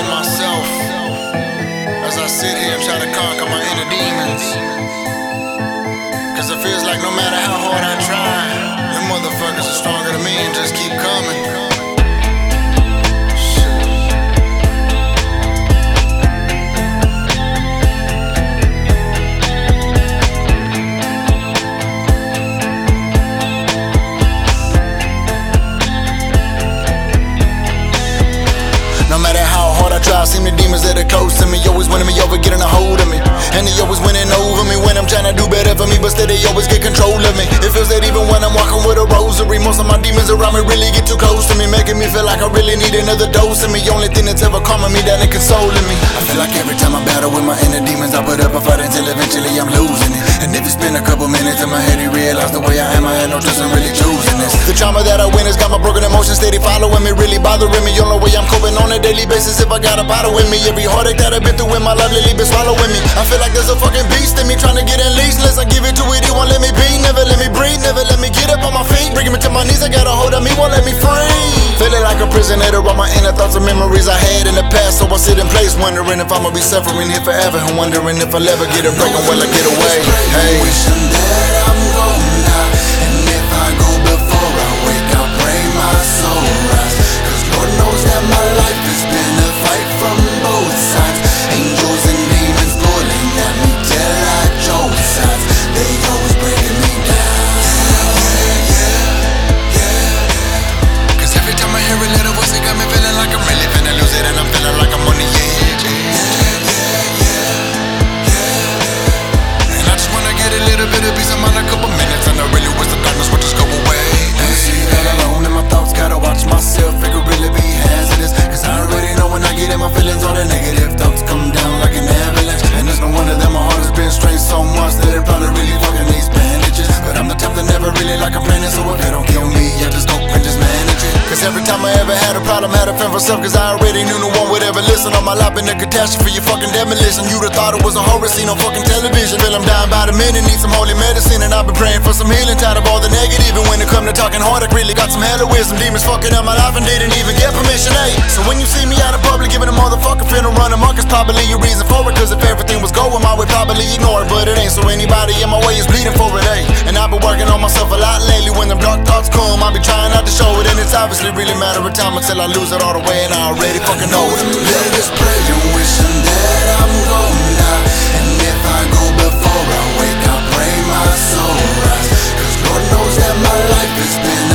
within myself as I sit here and try to conquer my inner demons. Cause it feels like no matter how hard I try, them motherfuckers are stronger than me and just keep coming. No matter how hard I try, seem the demons that are close to me always winning me over, getting a hold of me. And they always winning over me when I'm trying to do better for me, but still they always get control of me. It feels that even when I'm walking with a rosary, most of my demons around me really get too close to me, making me feel like I really need another dose of me. Only thing that's ever calming me down and consoling me. I feel like every time I battle with my inner demons, I put up a fight until eventually I'm losing it. And if it's been a couple minutes in my head, you realize the way I am, I had no trust in really choosing this. The trauma that I witnessed got my broken emotions steady following me, really bothering me. Only way I'm coping on a daily basis if I got a bottle with me. Every heartache that I've been through in my life lately been swallowing me. I feel like there's a fucking beast in me trying to get unleashed. Unless I give it to it, it won't let me be. Never let me breathe, never let me get up on my feet. Bringing me to my knees, I got a hold of me, won't let me free. Feeling like a prisoner to all my inner thoughts and memories I had in the past. So I sit in place wondering if I'ma be suffering here forever, and wondering if I'll ever get a break or will I get away. Hey, wishing that I'm gonna die, and if I go before I wake, I pray my soul rise. Cause Lord knows that my life has been a fight from both sides. Angels and demons pulling at me till I choke sides. They always breaking me down. cause every time I hear a little voice, it got me feeling like I'm really finna lose it, and I'm feeling like I'm on the edge. And I just wanna get a little bit of peace of mind, a couple minutes, and I really wish the darkness would just go away. I see that alone in my thoughts, gotta watch myself, it could really be hazardous. Cause I already know when I get in my feelings, all the negative thoughts come down like an avalanche. And there's no wonder that my heart has been strained so much that it probably really fucking needs bandages. But I'm the type that never really like complaining, so if it don't kill me, I just go and just manage it. Cause every time I ever had a problem, had a friend for self. Cause I already knew no one would ever listen. On my life been a catastrophe, you fucking demolition. You'd have thought it was a horror scene on fucking television. Feel I'm dying by the minute, need some holy medicine. And I've been praying for some healing, tired of all the negative. And when it come to talking hard, I really got some hella wisdom. Demons fucking up my life and didn't even get permission, ayy. So when you see me out in public giving a motherfucker feeling running mark, it's probably your reason for it. Cause if everything was going my way, probably ignore it. But it ain't, so anybody in my way is bleeding for it, ayy. And I've been working on myself a lot lately. When them dark thoughts come, I be trying not to show it. And it's obviously really matter of time until I lose it all the way, and I already fucking know it. Let us pray and wishing that I'm gonna die, and if I go before I wake, I pray my soul rise. Cause Lord knows that my life has been